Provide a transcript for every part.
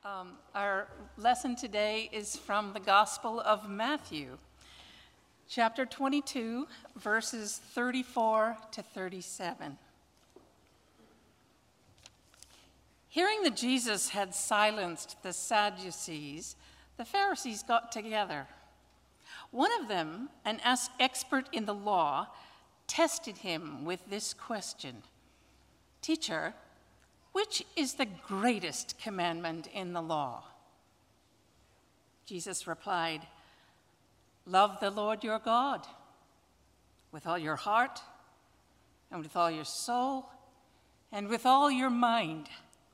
Our lesson today is from the Gospel of Matthew, chapter 22, verses 34 to 37. Hearing that Jesus had silenced the Sadducees, the Pharisees got together. One of them, an expert in the law, tested him with this question: "Teacher, which is the greatest commandment in the law?" Jesus replied, "Love the Lord your God with all your heart and with all your soul and with all your mind.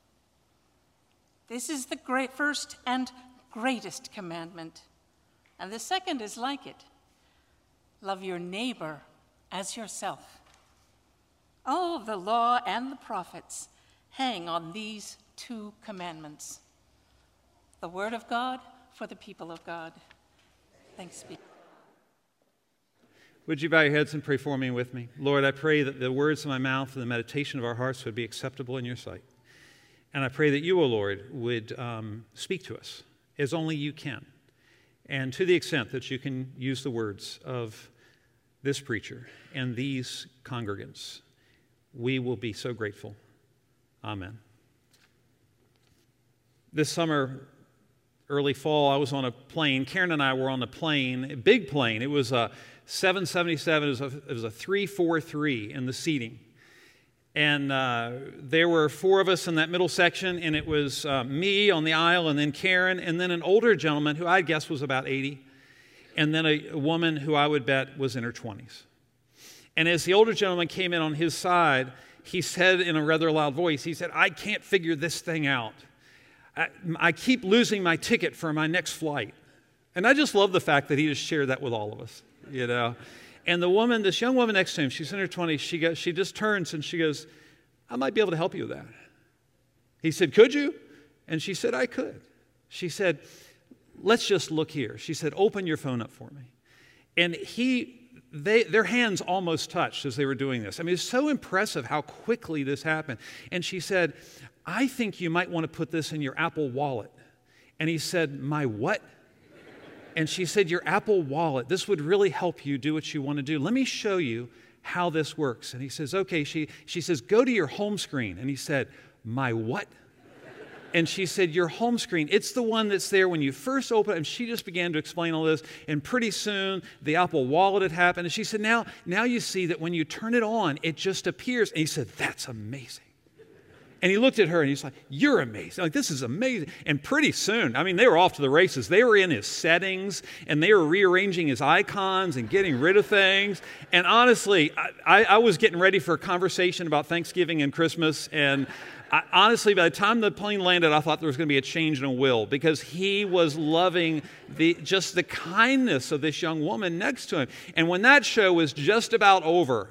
This is the first and greatest commandment, and the second is like it. Love your neighbor as yourself. All of the law and the prophets hang on these two commandments." The word of God for the people of God. Thanks be. Would you bow your heads and pray for me and with me? Lord, I pray that the words of my mouth and the meditation of our hearts would be acceptable in your sight. And I pray that you, O Lord, would speak to us as only you can. And to the extent that you can use the words of this preacher and these congregants, we will be so grateful. Amen. This summer, early fall, I was on a plane. Karen and I were on the plane, a big plane. It was a 777. It was a 343 in the seating. And there were four of us in that middle section, and it was me on the aisle, and then Karen, and then an older gentleman who I'd guess was about 80, and then a woman who I would bet was in her 20s. And as the older gentleman came in on his side, he said in a rather loud voice, he said, "I can't figure this thing out. I keep losing my ticket for my next flight." And I just love the fact that he just shared that with all of us, you know. And the woman, this young woman next to him, she's in her 20s, she just turns and she goes, "I might be able to help you with that." He said, "Could you?" And she said, "I could." She said, "Let's just look here." She said, "Open your phone up for me." And their hands almost touched as they were doing this. I mean, it's so impressive how quickly this happened. And she said, "I think you might want to put this in your Apple Wallet." And he said, "My what?" And she said, "Your Apple Wallet. This would really help you do what you want to do. Let me show you how this works." And he says, "Okay." She says, "Go to your home screen." And he said, "My what?" And she said, "Your home screen. It's the one that's there when you first open it." And she just began to explain all this. And pretty soon, the Apple Wallet had happened. And she said, now you see that when you turn it on, it just appears. And he said, "That's amazing." And he looked at her and he's like, "You're amazing. Like, this is amazing." And pretty soon, I mean, they were off to the races. They were in his settings and they were rearranging his icons and getting rid of things. And honestly, I was getting ready for a conversation about Thanksgiving and Christmas. And honestly, by the time the plane landed, I thought there was going to be a change in a will, because he was loving just the kindness of this young woman next to him. And when that show was just about over,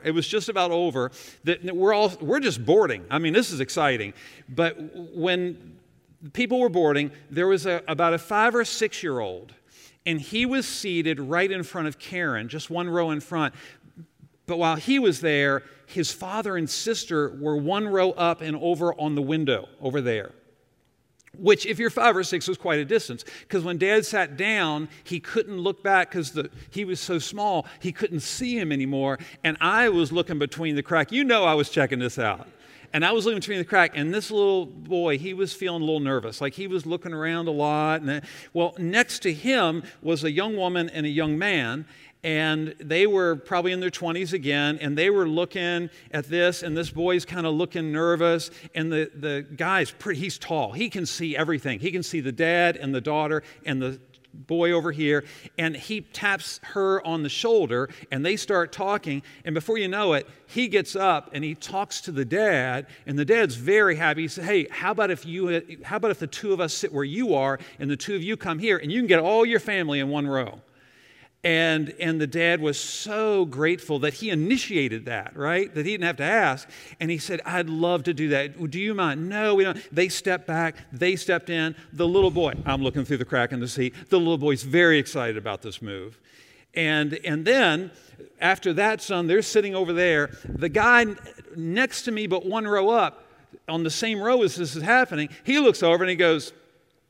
that we're just boarding. I mean, this is exciting. But when people were boarding, there was about a 5 or 6 year old, and he was seated right in front of Karen, just one row in front. But while he was there, his father and sister were one row up and over on the window over there, which if you're 5 or 6 was quite a distance, because when Dad sat down, he couldn't look back because he was so small, he couldn't see him anymore. And I was looking between the crack. You know I was checking this out. And I was looking between the crack, and this little boy, he was feeling a little nervous. Like, he was looking around a lot. Well, next to him was a young woman and a young man. And they were probably in their 20s again, and they were looking at this, and this boy's kind of looking nervous, and the guy's he's tall. He can see everything. He can see the dad and the daughter and the boy over here, and he taps her on the shoulder, and they start talking, and before you know it, he gets up and he talks to the dad, and the dad's very happy. He said, "Hey, how about if the two of us sit where you are, and the two of you come here, and you can get all your family in one row?" And the dad was so grateful that he initiated that, right? That he didn't have to ask. And he said, "I'd love to do that. Do you mind?" "No, we don't." They stepped back. They stepped in. The little boy, I'm looking through the crack in the seat. The little boy's very excited about this move. And then after that's done, they're sitting over there. The guy next to me, but one row up, on the same row as this is happening, he looks over and he goes,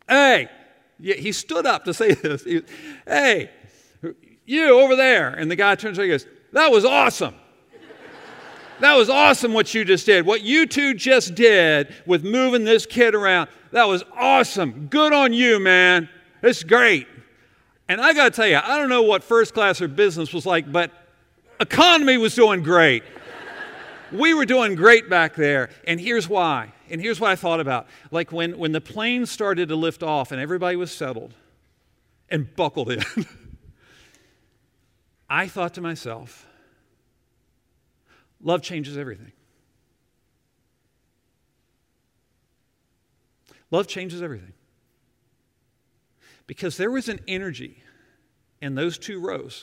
Hey, yeah, he stood up to say this. Hey, you over there. And the guy turns around and goes, that was awesome. That was awesome what you just did. What you two just did with moving this kid around, that was awesome. Good on you, man. It's great. And I got to tell you, I don't know what first class or business was like, but economy was doing great. We were doing great back there. And here's why. And here's what I thought about. Like when the plane started to lift off and everybody was settled and buckled in, I thought to myself, love changes everything. Love changes everything. Because there was an energy in those 2 rows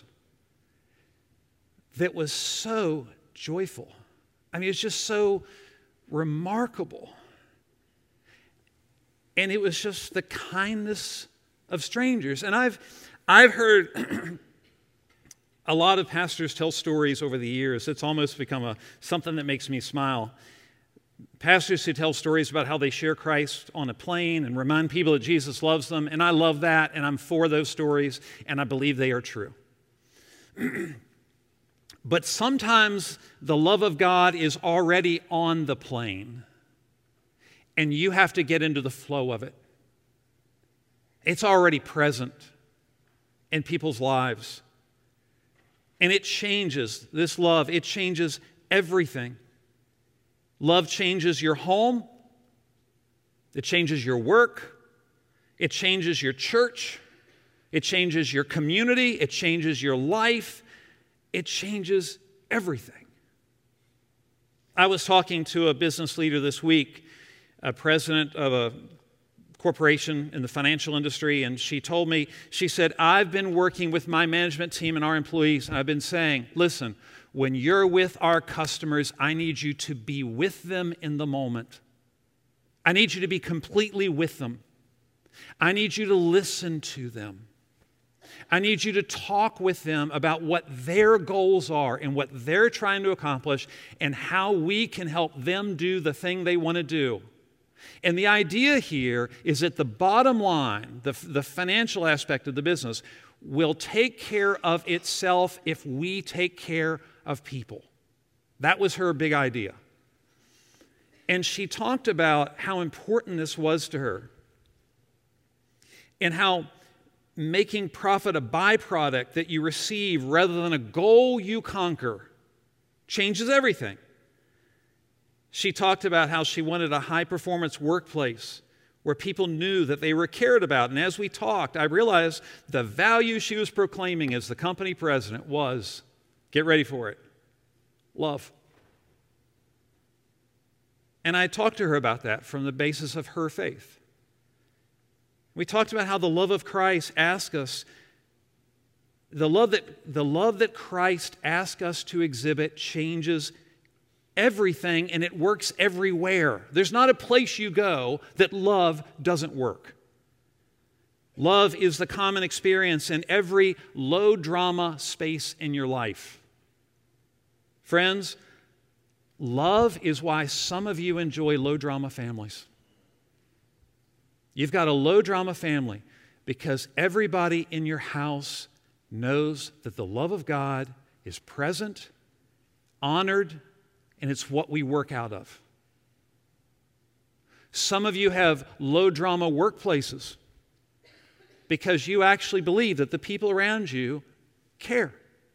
that was so joyful. I mean, it's just so remarkable. And it was just the kindness of strangers. And I've heard a lot of pastors tell stories over the years. It's almost become something that makes me smile. Pastors who tell stories about how they share Christ on a plane and remind people that Jesus loves them. And I love that, and I'm for those stories, and I believe they are true. But sometimes the love of God is already on the plane, and you have to get into the flow of it. It's already present in people's lives. And it changes, this love, it changes everything. Love changes your home. It changes your work. It changes your church. It changes your community. It changes your life. It changes everything. I was talking to a business leader this week, a president of a corporation in the financial industry, and she told me, she said, I've been working with my management team and our employees, and I've been saying, listen, when you're with our customers, I need you to be with them in the moment. I need you to be completely with them. I need you to listen to them. I need you to talk with them about what their goals are and what they're trying to accomplish and how we can help them do the thing they want to do. And the idea here is that the bottom line, the financial aspect of the business, will take care of itself if we take care of people. That was her big idea. And she talked about how important this was to her and how making profit a byproduct that you receive rather than a goal you conquer changes everything. She talked about how she wanted a high-performance workplace where people knew that they were cared about. And as we talked, I realized the value she was proclaiming as the company president was, get ready for it, love. And I talked to her about that from the basis of her faith. We talked about how the love of Christ asks us, the love that Christ asks us to exhibit changes everything, and it works everywhere. There's not a place you go that love doesn't work. Love is the common experience in every low-drama space in your life. Friends, love is why some of you enjoy low-drama families. You've got a low-drama family because everybody in your house knows that the love of God is present, honored, and it's what we work out of. Some of you have low-drama workplaces because you actually believe that the people around you care.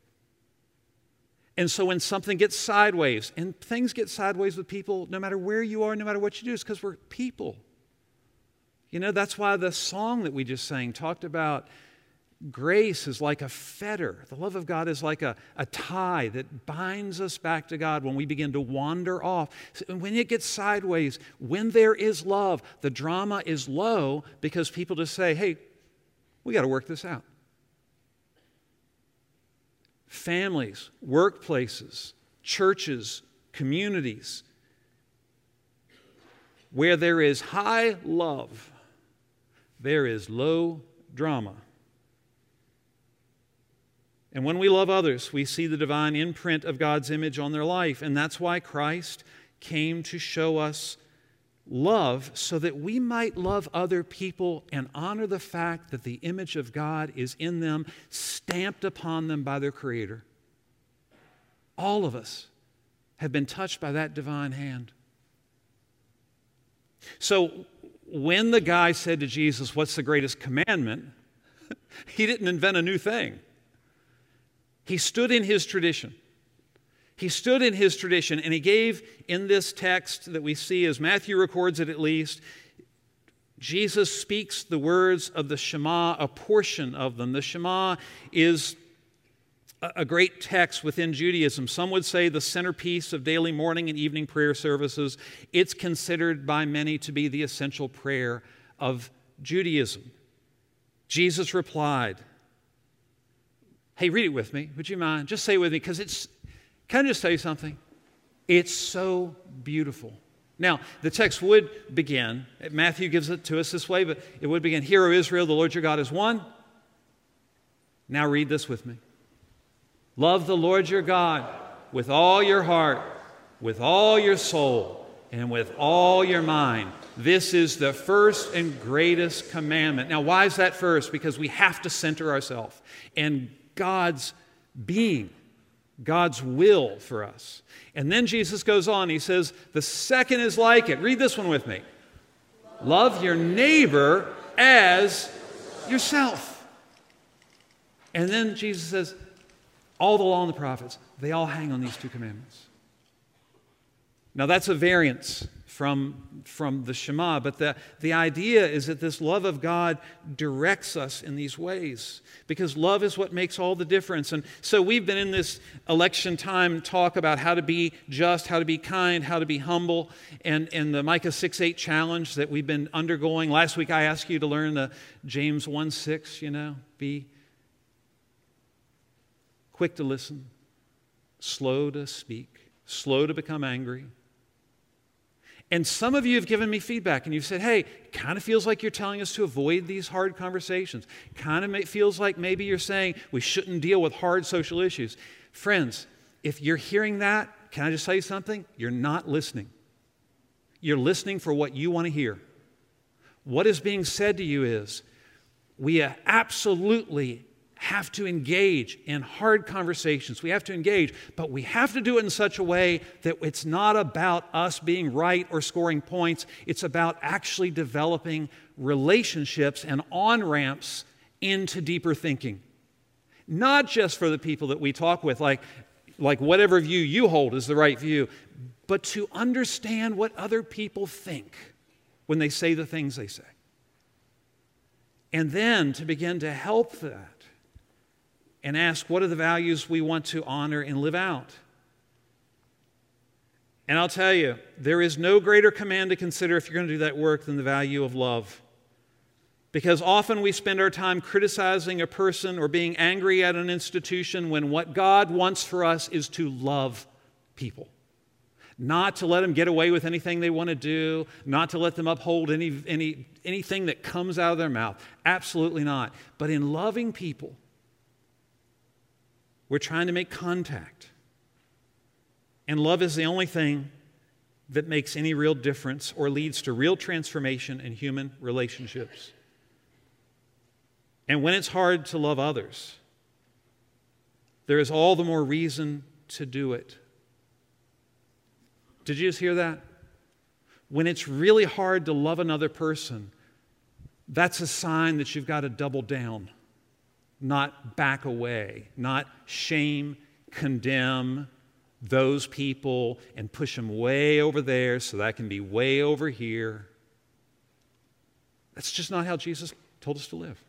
And so when something gets sideways, and things get sideways with people no matter where you are, no matter what you do, it's because we're people. You know, that's why the song that we just sang talked about grace is like a fetter. The love of God is like a tie that binds us back to God when we begin to wander off. When it gets sideways, when there is love, the drama is low because people just say, hey, we got to work this out. Families, workplaces, churches, communities, where there is high love, there is low drama. And when we love others, we see the divine imprint of God's image on their life. And that's why Christ came to show us love so that we might love other people and honor the fact that the image of God is in them, stamped upon them by their Creator. All of us have been touched by that divine hand. So when the guy said to Jesus, "What's the greatest commandment?" he didn't invent a new thing. He stood in his tradition. He stood in his tradition, and he gave in this text that we see, as Matthew records it at least, Jesus speaks the words of the Shema, a portion of them. The Shema is a great text within Judaism. Some would say the centerpiece of daily morning and evening prayer services. It's considered by many to be the essential prayer of Judaism. Jesus replied, hey, read it with me. Would you mind? Just say it with me, because can I just tell you something? It's so beautiful. Now, the text would begin, Matthew gives it to us this way, but it would begin, "Hear, O Israel, the Lord your God is one." Now read this with me. "Love the Lord your God with all your heart, with all your soul, and with all your mind. This is the first and greatest commandment." Now, why is that first? Because we have to center ourselves in God's being, God's will for us. And then Jesus goes on, he says, the second is like it. Read this one with me. "Love your neighbor as yourself." And then Jesus says, all the law and the prophets, they all hang on these two commandments. Now that's a variance from the Shema, but the idea is that this love of God directs us in these ways, because love is what makes all the difference. And so we've been in this election time talk about how to be just, how to be kind, how to be humble, and the Micah 6:8 challenge that we've been undergoing. Last week I asked you to learn the James 1:6, be quick to listen, slow to speak, slow to become angry. And some of you have given me feedback and you've said, hey, it kind of feels like you're telling us to avoid these hard conversations. Kind of feels like maybe you're saying we shouldn't deal with hard social issues. Friends, if you're hearing that, can I just tell you something? You're not listening. You're listening for what you want to hear. What is being said to you is, we absolutely have to engage in hard conversations. We have to engage, but we have to do it in such a way that it's not about us being right or scoring points. It's about actually developing relationships and on-ramps into deeper thinking. Not just for the people that we talk with, like whatever view you hold is the right view, but to understand what other people think when they say the things they say. And then to begin to help that and ask, what are the values we want to honor and live out? And I'll tell you, there is no greater command to consider if you're going to do that work than the value of love. Because often we spend our time criticizing a person or being angry at an institution when what God wants for us is to love people. Not to let them get away with anything they want to do, not to let them uphold anything that comes out of their mouth. Absolutely not. But in loving people, we're trying to make contact. And love is the only thing that makes any real difference or leads to real transformation in human relationships. And when it's hard to love others, there is all the more reason to do it. Did you just hear that? When it's really hard to love another person, that's a sign that you've got to double down. Not back away, not shame, condemn those people and push them way over there so that can be way over here. That's just not how Jesus told us to live.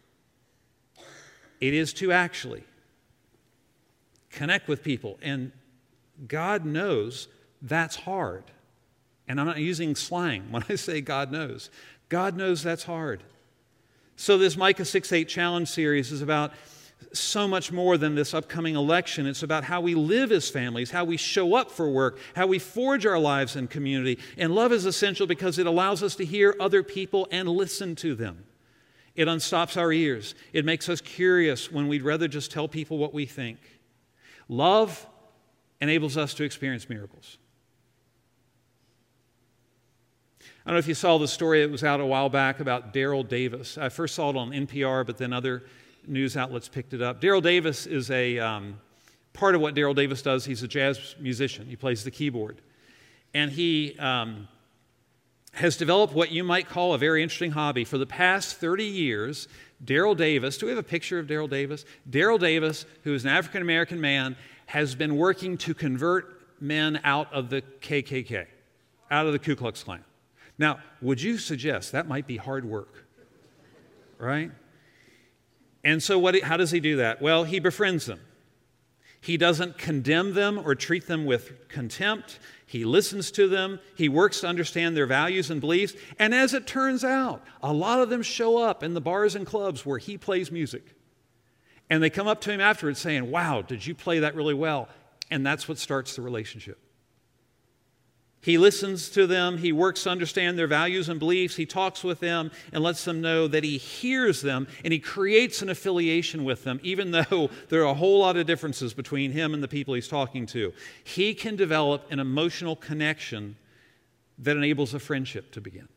It is to actually connect with people, and God knows that's hard. And I'm not using slang when I say God knows. God knows that's hard. So this Micah 6:8 challenge series is about so much more than this upcoming election. It's about how we live as families, how we show up for work, how we forge our lives in community. And love is essential because it allows us to hear other people and listen to them. It unstops our ears. It makes us curious when we'd rather just tell people what we think. Love enables us to experience miracles. I don't know if you saw the story that was out a while back about Daryl Davis. I first saw it on NPR, but then other news outlets picked it up. Daryl Davis is part of what Daryl Davis does. He's a jazz musician. He plays the keyboard. And he has developed what you might call a very interesting hobby. For the past 30 years, Daryl Davis, do we have a picture of Daryl Davis? Daryl Davis, who is an African-American man, has been working to convert men out of the KKK, out of the Ku Klux Klan. Now, would you suggest that might be hard work, right? And so how does he do that? Well, he befriends them. He doesn't condemn them or treat them with contempt. He listens to them. He works to understand their values and beliefs. And as it turns out, a lot of them show up in the bars and clubs where he plays music. And they come up to him afterwards saying, "Wow, did you play that really well?" And that's what starts the relationship. He listens to them, he works to understand their values and beliefs, he talks with them and lets them know that he hears them, and he creates an affiliation with them, even though there are a whole lot of differences between him and the people he's talking to. He can develop an emotional connection that enables a friendship to begin.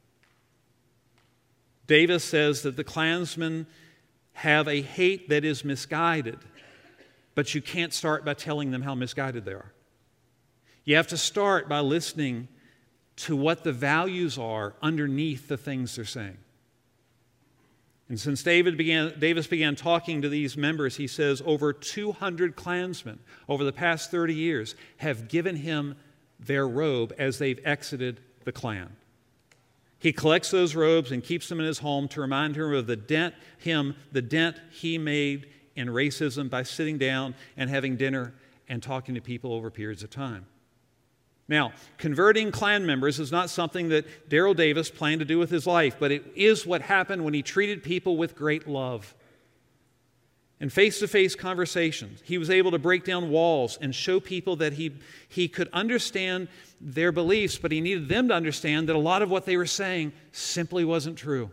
Davis says that the Klansmen have a hate that is misguided, but you can't start by telling them how misguided they are. You have to start by listening to what the values are underneath the things they're saying. And since Davis began talking to these members, he says over 200 Klansmen over the past 30 years have given him their robe as they've exited the Klan. He collects those robes and keeps them in his home to remind him of the dent he made in racism by sitting down and having dinner and talking to people over periods of time. Now, converting Klan members is not something that Daryl Davis planned to do with his life, but it is what happened when he treated people with great love. In face-to-face conversations, he was able to break down walls and show people that he could understand their beliefs, but he needed them to understand that a lot of what they were saying simply wasn't true.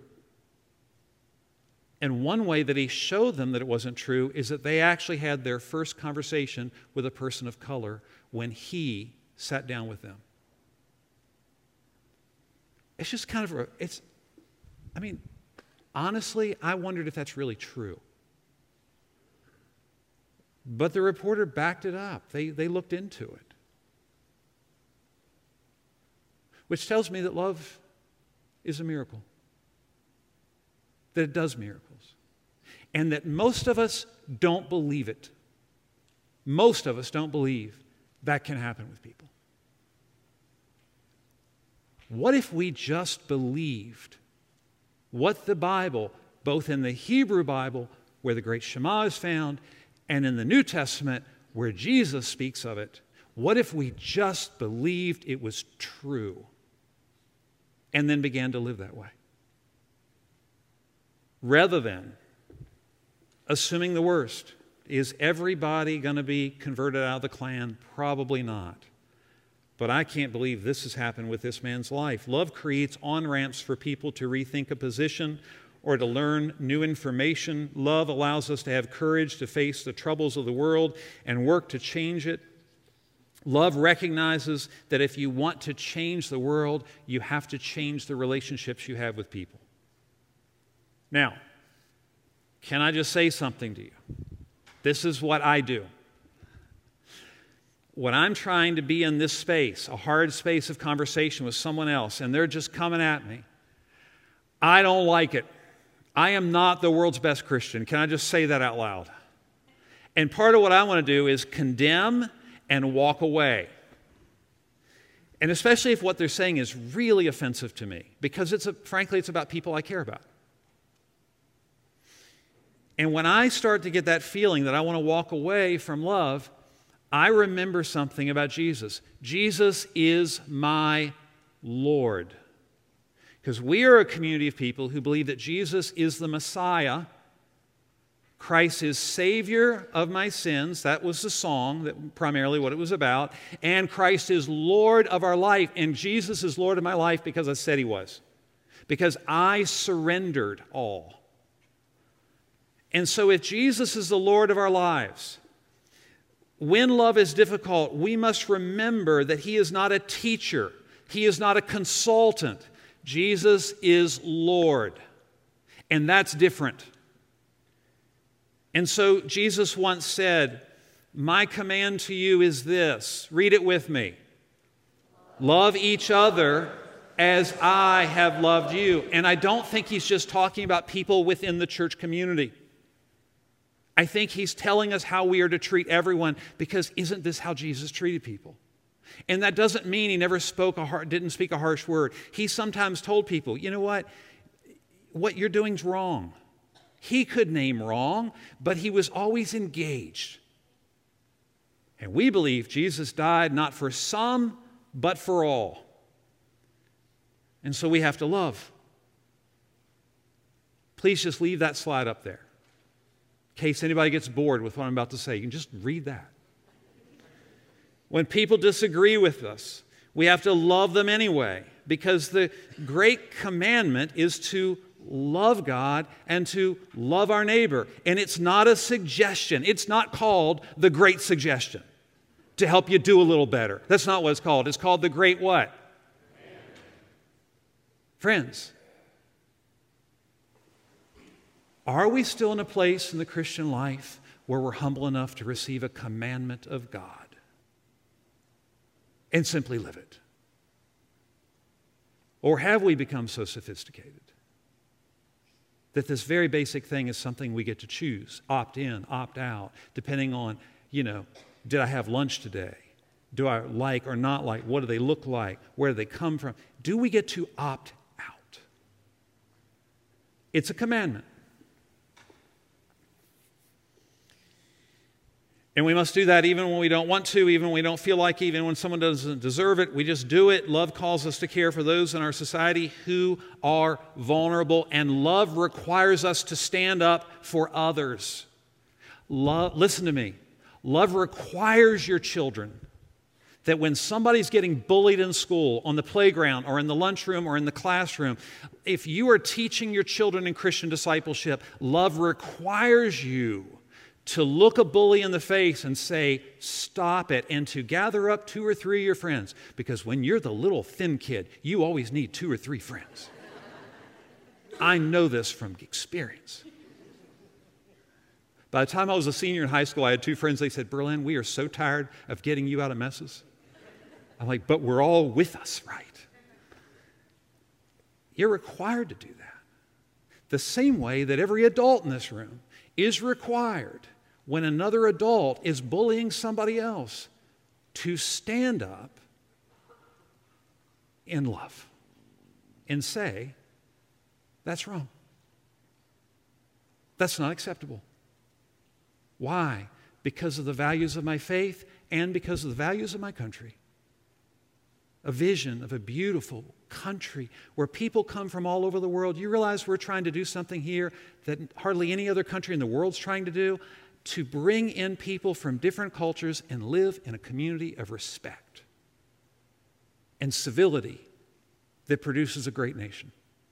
And one way that he showed them that it wasn't true is that they actually had their first conversation with a person of color when he sat down with them. It's just kind of, honestly, I wondered if that's really true. But the reporter backed it up. They looked into it. Which tells me that love is a miracle. That it does miracles. And that most of us don't believe it. Most of us don't believe that can happen with people. What if we just believed what the Bible, both in the Hebrew Bible, where the great Shema is found, and in the New Testament, where Jesus speaks of it, what if we just believed it was true and then began to live that way? Rather than assuming the worst. Is everybody going to be converted out of the Klan? Probably not. But I can't believe this has happened with this man's life. Love creates on-ramps for people to rethink a position or to learn new information. Love allows us to have courage to face the troubles of the world and work to change it. Love recognizes that if you want to change the world, you have to change the relationships you have with people. Now, can I just say something to you? This is what I do. When I'm trying to be in this space, a hard space of conversation with someone else, and they're just coming at me, I don't like it. I am not the world's best Christian. Can I just say that out loud? And part of what I want to do is condemn and walk away. And especially if what they're saying is really offensive to me, because frankly, it's about people I care about. And when I start to get that feeling that I want to walk away from love, I remember something about Jesus. Jesus is my Lord. Because we are a community of people who believe that Jesus is the Messiah. Christ is Savior of my sins. That was the song, that primarily what it was about. And Christ is Lord of our life. And Jesus is Lord of my life because I said He was. Because I surrendered all. And so if Jesus is the Lord of our lives, when love is difficult, we must remember that He is not a teacher. He is not a consultant. Jesus is Lord, and that's different. And so Jesus once said, my command to you is this. Read it with me. Love each other as I have loved you. And I don't think he's just talking about people within the church community. I think he's telling us how we are to treat everyone, because isn't this how Jesus treated people? And that doesn't mean he never didn't speak a harsh word. He sometimes told people, you know what you're doing is wrong. He could name wrong, but he was always engaged. And we believe Jesus died not for some, but for all. And so we have to love. Please just leave that slide up there. In case anybody gets bored with what I'm about to say, you can just read that. When people disagree with us, we have to love them anyway, because the great commandment is to love God and to love our neighbor. And it's not a suggestion. It's not called the great suggestion to help you do a little better. That's not what it's called. It's called the great what? Friends, are we still in a place in the Christian life where we're humble enough to receive a commandment of God and simply live it? Or have we become so sophisticated that this very basic thing is something we get to choose, opt in, opt out, depending on, did I have lunch today? Do I like or not like? What do they look like? Where do they come from? Do we get to opt out? It's a commandment. And we must do that even when we don't want to, even when we don't feel like, even when someone doesn't deserve it. We just do it. Love calls us to care for those in our society who are vulnerable, and love requires us to stand up for others. Listen to me. Love requires your children that when somebody's getting bullied in school, on the playground, or in the lunchroom, or in the classroom, if you are teaching your children in Christian discipleship, love requires you to look a bully in the face and say, stop it, and to gather up 2 or 3 of your friends. Because when you're the little thin kid, you always need 2 or 3 friends. I know this from experience. By the time I was a senior in high school, I had 2 friends. They said, Berlin, we are so tired of getting you out of messes. I'm like, but we're all with us, right? You're required to do that. The same way that every adult in this room is required, when another adult is bullying somebody else, to stand up in love and say, that's wrong. That's not acceptable. Why? Because of the values of my faith and because of the values of my country. A vision of a beautiful country where people come from all over the world. You realize we're trying to do something here that hardly any other country in the world is trying to do, to bring in people from different cultures and live in a community of respect and civility that produces a great nation.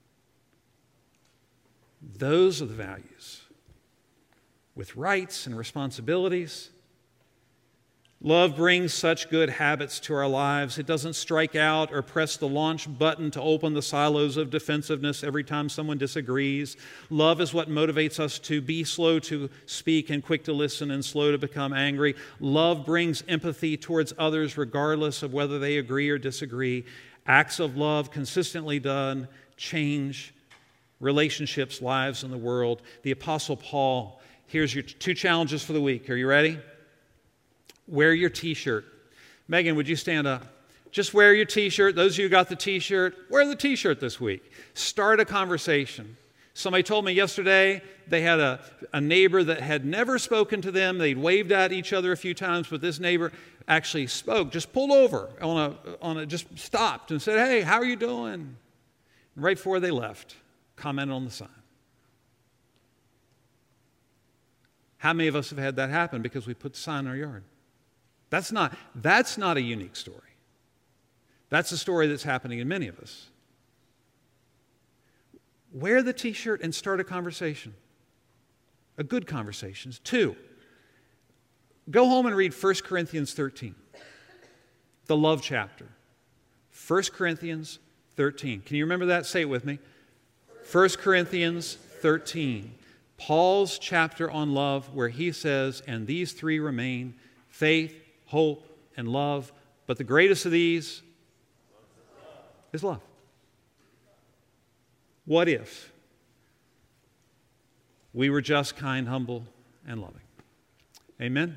Those are the values, with rights and responsibilities. Love brings such good habits to our lives. It doesn't strike out or press the launch button to open the silos of defensiveness every time someone disagrees. Love is what motivates us to be slow to speak and quick to listen and slow to become angry. Love brings empathy towards others regardless of whether they agree or disagree. Acts of love consistently done change relationships, lives, in the world. The Apostle Paul, here's your 2 challenges for the week. Are you ready? Wear your t-shirt. Megan, would you stand up? Just wear your t-shirt. Those of you who got the t-shirt, wear the t-shirt this week. Start a conversation. Somebody told me yesterday they had a neighbor that had never spoken to them. They'd waved at each other a few times, but this neighbor actually spoke, just pulled over, just stopped and said, hey, how are you doing? And right before they left, commented on the sign. How many of us have had that happen because we put the sign in our yard? That's not a unique story. That's a story that's happening in many of us. Wear the t-shirt and start a conversation. A good conversation. 2, go home and read 1 Corinthians 13, the love chapter. 1 Corinthians 13. Can you remember that? Say it with me. 1 Corinthians 13. Paul's chapter on love, where he says, and these three remain, faith, hope, and love. But the greatest of these is love. What if we were just, kind, humble, and loving? Amen?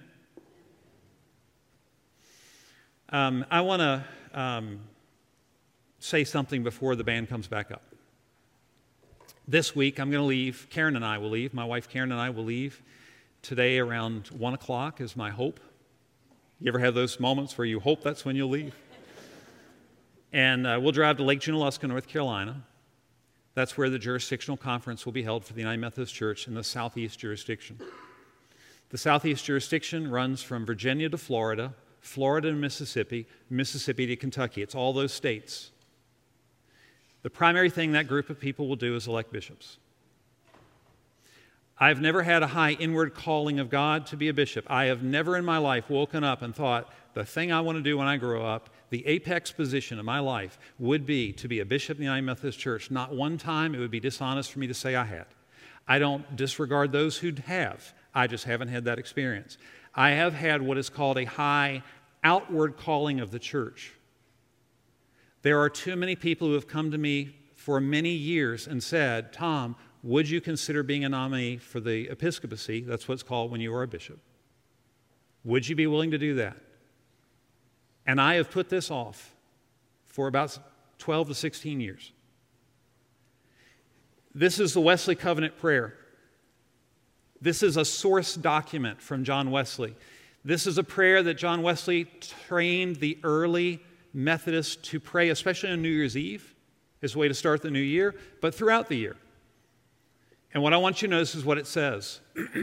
I want to say something before the band comes back up. This week, I'm going to leave. Karen and I will leave. My wife Karen and I will leave today around 1 o'clock is my hope. You ever have those moments where you hope that's when you'll leave? And we'll drive to Lake Junaluska, North Carolina. That's where the jurisdictional conference will be held for the United Methodist Church in the Southeast jurisdiction. The Southeast jurisdiction runs from Virginia to Florida, Florida to Mississippi, Mississippi to Kentucky. It's all those states. The primary thing that group of people will do is elect bishops. I've never had a high inward calling of God to be a bishop. I have never in my life woken up and thought, the thing I want to do when I grow up, the apex position of my life would be to be a bishop in the United Methodist Church. Not one time it would be dishonest for me to say I had. I don't disregard those who have. I just haven't had that experience. I have had what is called a high outward calling of the church. There are too many people who have come to me for many years and said, Tom, would you consider being a nominee for the episcopacy? That's what it's called when you are a bishop. Would you be willing to do that? And I have put this off for about 12 to 16 years. This is the Wesley Covenant Prayer. This is a source document from John Wesley. This is a prayer that John Wesley trained the early Methodists to pray, especially on New Year's Eve, as a way to start the new year, but throughout the year. And what I want you to notice is what it says.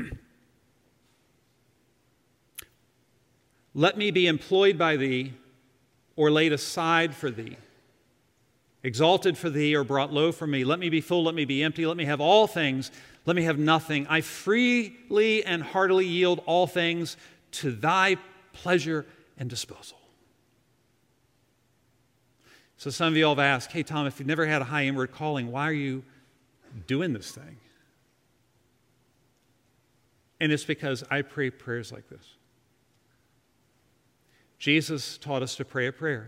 Let me be employed by thee, or laid aside for thee, exalted for thee, or brought low for me. Let me be full, let me be empty, let me have all things, let me have nothing. I freely and heartily yield all things to thy pleasure and disposal. So some of you all have asked, hey, Tom, if you've never had a high inward calling, why are you doing this thing? And it's because I pray prayers like this. Jesus taught us to pray a prayer.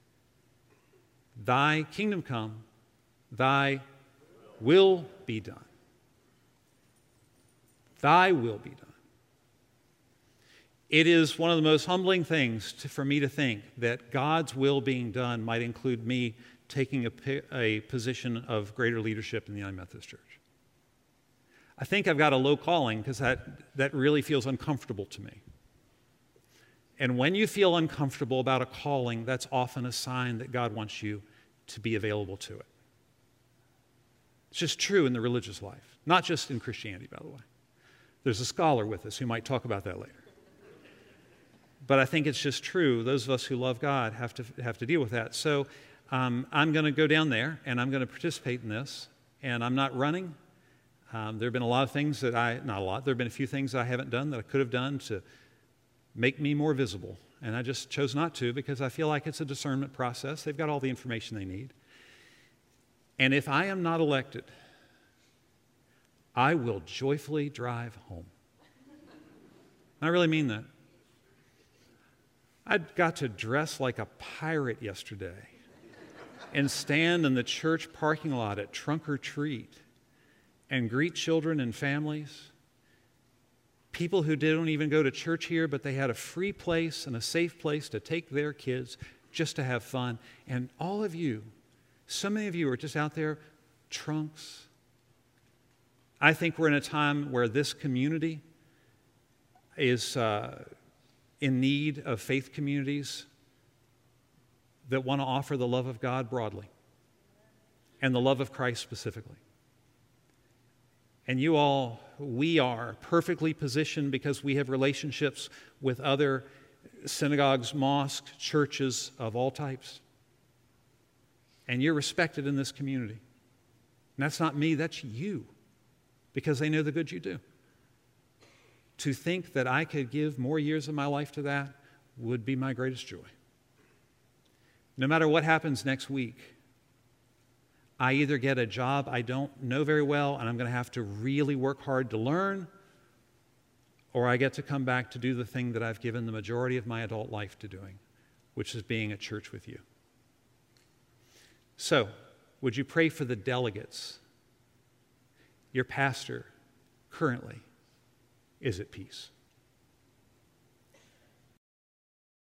Thy kingdom come, thy will be done. Thy will be done. It is one of the most humbling things for me to think that God's will being done might include me taking a position of greater leadership in the United Methodist Church. I think I've got a low calling because that really feels uncomfortable to me. And when you feel uncomfortable about a calling, that's often a sign that God wants you to be available to it. It's just true in the religious life, not just in Christianity, by the way. There's a scholar with us who might talk about that later. But I think it's just true. Those of us who love God have to deal with that. So I'm going to go down there, and I'm going to participate in this. And I'm not running. There have been a lot of things that not a lot, there have been a few things that I haven't done that I could have done to make me more visible. And I just chose not to because I feel like it's a discernment process. They've got all the information they need. And if I am not elected, I will joyfully drive home. I really mean that. I got to dress like a pirate yesterday and stand in the church parking lot at Trunk or Treat and greet children and families, people who don't even go to church here, but they had a free place and a safe place to take their kids just to have fun. And all of you, so many of you are just out there, trunks. I think we're in a time where this community is in need of faith communities that want to offer the love of God broadly and the love of Christ specifically. And you all, we are perfectly positioned because we have relationships with other synagogues, mosques, churches of all types. And you're respected in this community. And that's not me, that's you, because they know the good you do. To think that I could give more years of my life to that would be my greatest joy. No matter what happens next week, I either get a job I don't know very well and I'm going to have to really work hard to learn, or I get to come back to do the thing that I've given the majority of my adult life to doing, which is being at church with you. So, would you pray for the delegates? Your pastor currently is at peace.